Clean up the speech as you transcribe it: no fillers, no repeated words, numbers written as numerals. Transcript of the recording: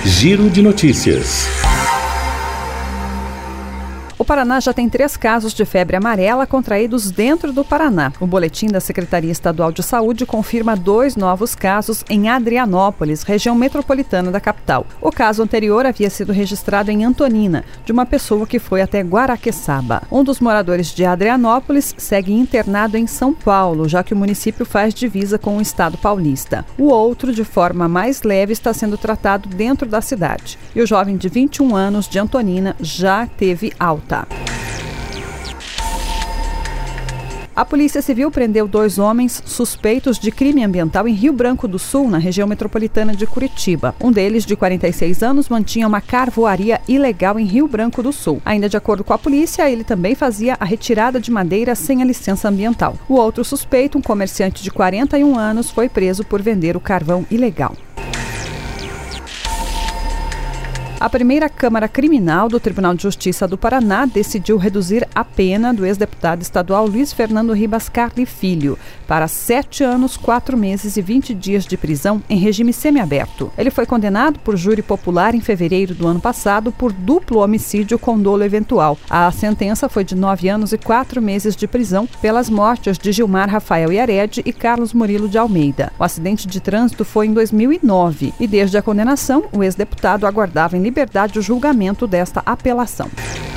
Giro de notícias. O Paraná já tem 3 casos de febre amarela contraídos dentro do Paraná. O boletim da Secretaria Estadual de Saúde confirma 2 novos casos em Adrianópolis, região metropolitana da capital. O caso anterior havia sido registrado em Antonina, de uma pessoa que foi até Guaraqueçaba. Um dos moradores de Adrianópolis segue internado em São Paulo, já que o município faz divisa com o estado paulista. O outro, de forma mais leve, está sendo tratado dentro da cidade. E o jovem de 21 anos de Antonina já teve alta. A Polícia Civil prendeu 2 homens suspeitos de crime ambiental em Rio Branco do Sul, na região metropolitana de Curitiba. Um deles, de 46 anos, mantinha uma carvoaria ilegal em Rio Branco do Sul. Ainda de acordo com a polícia, ele também fazia a retirada de madeira sem a licença ambiental. O outro suspeito, um comerciante de 41 anos, foi preso por vender o carvão ilegal. A primeira Câmara Criminal do Tribunal de Justiça do Paraná decidiu reduzir a pena do ex-deputado estadual Luiz Fernando Ribas Carli Filho para 7 anos, 4 meses e 20 dias de prisão em regime semiaberto. Ele foi condenado por júri popular em fevereiro do ano passado por duplo homicídio com dolo eventual. A sentença foi de 9 anos e 4 meses de prisão pelas mortes de Gilmar Rafael Yared e Carlos Murilo de Almeida. O acidente de trânsito foi em 2009 e desde a condenação, o ex-deputado aguardava em liberdade o julgamento desta apelação.